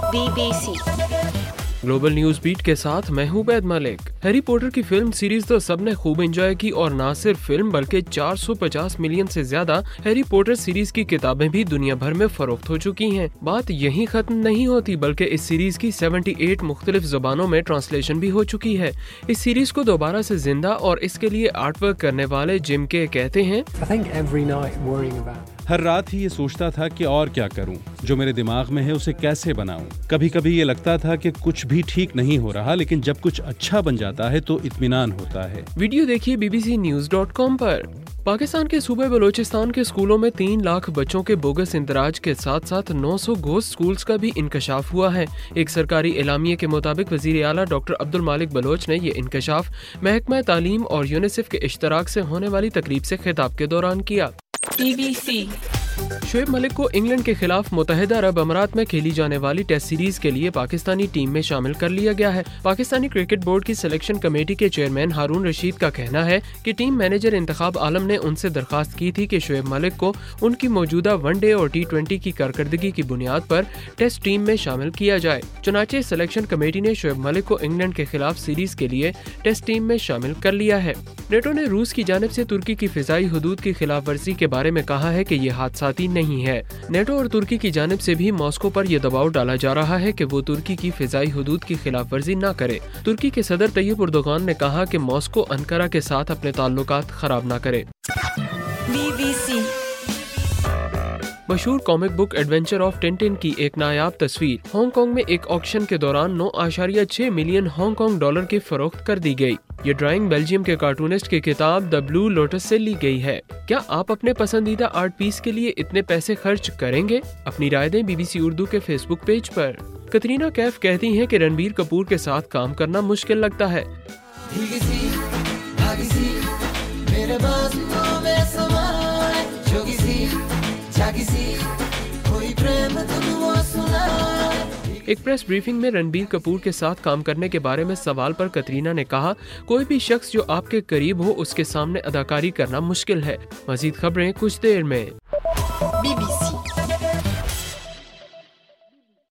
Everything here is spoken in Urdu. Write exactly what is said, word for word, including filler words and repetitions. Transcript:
Be B C global news beat کے ساتھ میں ہوں عبید ملک۔ ہیری پوٹر کی فلم سیریز تو سب نے خوب انجوائے کی اور نہ صرف فلم بلکہ چار سو پچاس ملین سے زیادہ ہیری پوٹر سیریز کی کتابیں بھی دنیا بھر میں فروخت ہو چکی ہیں۔ بات یہیں ختم نہیں ہوتی بلکہ اس سیریز کی اٹھہتر مختلف زبانوں میں ٹرانسلیشن بھی ہو چکی ہے۔ اس سیریز کو دوبارہ سے زندہ اور اس کے لیے آرٹ ورک کرنے والے جم کے کہتے ہیں، ہر رات ہی یہ سوچتا تھا کہ اور کیا کروں، جو میرے دماغ میں ہے اسے کیسے بناؤں۔ کبھی کبھی یہ لگتا تھا کہ کچھ بھی ٹھیک نہیں ہو رہا، لیکن جب کچھ اچھا بن جاتا ہے تو اطمینان ہوتا ہے۔ ویڈیو دیکھیے B B C news dot com پر۔ پاکستان کے صوبے بلوچستان کے اسکولوں میں تین لاکھ بچوں کے بوگس اندراج کے ساتھ ساتھ نو سو گھوسٹ اسکولز کا بھی انکشاف ہوا ہے۔ ایک سرکاری اعلامیے کے مطابق وزیر اعلیٰ ڈاکٹر عبدالمالک بلوچ نے یہ انکشاف محکمہ تعلیم اور یونیسیف کے اشتراک سے ہونے والی تقریب سے خطاب کے دوران کیا۔ B B C Shoaib Malik کو انگلینڈ کے خلاف متحدہ عرب امارات میں کھیلی جانے والی ٹیسٹ سیریز کے لیے پاکستانی ٹیم میں شامل کر لیا گیا ہے۔ پاکستانی کرکٹ بورڈ کی سلیکشن کمیٹی کے چیئرمین ہارون رشید کا کہنا ہے کہ ٹیم مینیجر انتخاب عالم نے ان سے درخواست کی تھی کہ شعیب ملک کو ان کی موجودہ ون ڈے اور ٹی ٹوینٹی کی کارکردگی کی بنیاد پر ٹیسٹ ٹیم میں شامل کیا جائے۔ چنانچہ سلیکشن کمیٹی نے شعیب ملک کو انگلینڈ کے خلاف سیریز کے لیے ٹیسٹ ٹیم میں شامل کر لیا ہے۔ نیٹو نے روس کی جانب سے ترکی کی فضائی حدود کی خلاف ورزی کے بارے میں کہا ہے کہ یہ حادثاتی نہیں ہے۔ نیٹو اور ترکی کی جانب سے بھی ماسکو پر یہ دباؤ ڈالا جا رہا ہے کہ وہ ترکی کی فضائی حدود کی خلاف ورزی نہ کرے۔ ترکی کے صدر طیب اردوغان نے کہا کہ ماسکو انقرہ کے ساتھ اپنے تعلقات خراب نہ کرے۔ بی بی سی مشہور comic book adventure of Tintin کی ایک نایاب تصویر ہانگ کانگ میں ایک آکشن کے دوران نو اشاریہ چھ ملین ہانگ کانگ ڈالر کی فروخت کر دی گئی۔ یہ ڈرائنگ بیلجیم کے کارٹونسٹ کی کتاب دی بلو لوٹس سے لی گئی ہے۔ کیا آپ اپنے پسندیدہ آرٹ پیس کے لیے اتنے پیسے خرچ کریں گے؟ اپنی رائے دیں بی بی سی اردو کے فیس بک پیج پر۔ کترینہ کیف کہتی ہیں کہ رنبیر کپور کے ساتھ کام کرنا مشکل لگتا ہے۔ ایک پریس بریفنگ میں رنبیر کپور کے ساتھ کام کرنے کے بارے میں سوال پر کترینہ نے کہا، کوئی بھی شخص جو آپ کے قریب ہو اس کے سامنے اداکاری کرنا مشکل ہے۔ مزید خبریں کچھ دیر میں۔ Be B C